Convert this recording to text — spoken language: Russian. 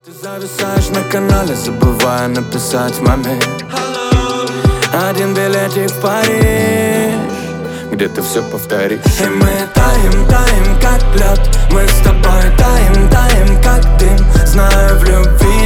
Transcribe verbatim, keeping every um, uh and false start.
Ты зависаешь на канале, забывая написать маме один билетик в Париж, где ты все повторишь. И мы таем, таем, как лед. Мы с тобой таем, таем, как дым. Знаю, в любви